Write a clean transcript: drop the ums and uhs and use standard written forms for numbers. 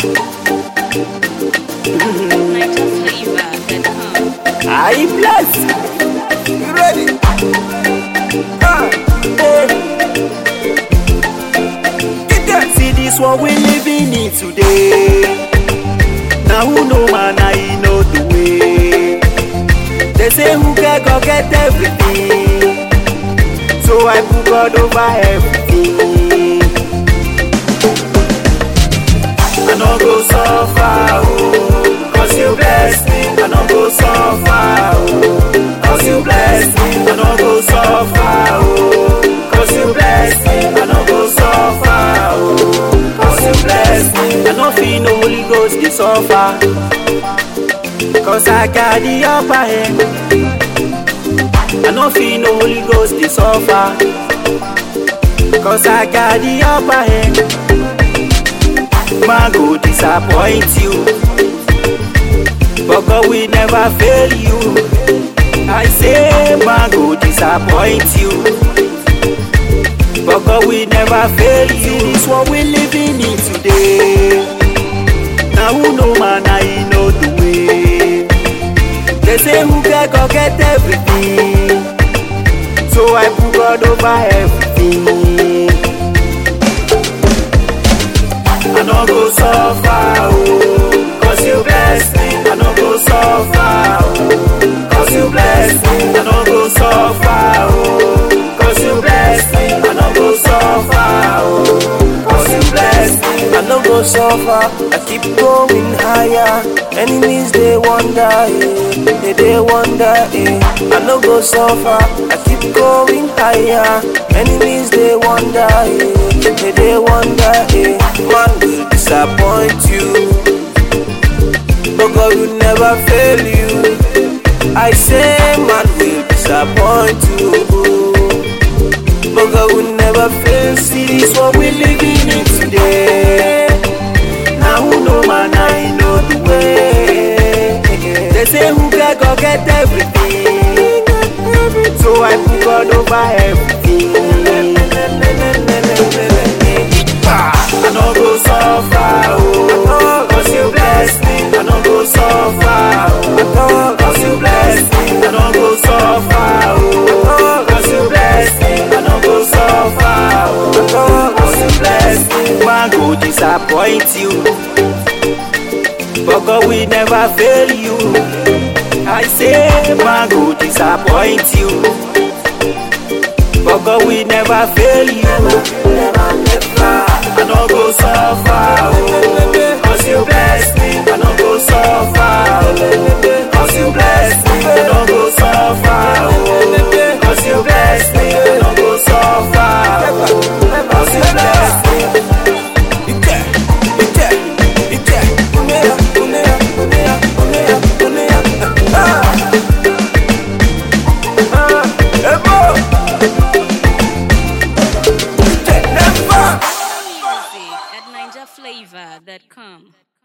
I bless. You ready? See this one we living in today. Now who know man, I know the way. They say who can go get everything. So I put God over everything. I no go suffer, oh, cause you bless me. I no go suffer, oh, cause you bless me. I no go suffer, oh, cause you bless me. I no go suffer, oh, cause you bless me. I no feel no Holy Ghost dey suffer, cause I got the upper hand. I no feel no Holy Ghost dey suffer, cause I got the upper hand. Man go disappoint you, but God will never fail you. I say man go disappoint you, but God will never fail you. This what we living in today. Now who know man, I know the way. They say who can go get everything, so I put God over everything. I no go suffer, oh, cause you bless me. I no go suffer, oh, cause you bless me. I no go suffer, oh, cause you bless me. I no go suffer, oh, cause you bless me. I no go suffer, I keep going higher. Enemies they wonder, they wonder, I no go suffer, I keep going higher. Enemies they wonder, they wonder, Man will disappoint you, but God will never fail you. I say man will disappoint you, but God will never fail. See this what we living in today. Now who know man, I know the way. They say who can go get everything, so I put God over everything. I no go suffer, oh, cause you bless me. I no go suffer, oh, cause you bless me. I no go suffer, oh, cause you bless me. I no go suffer, oh, cause you bless me. Man go disappoint you, but God will never fail you. I say man go disappoint you, but God will never fail you. I no go suffer, oh,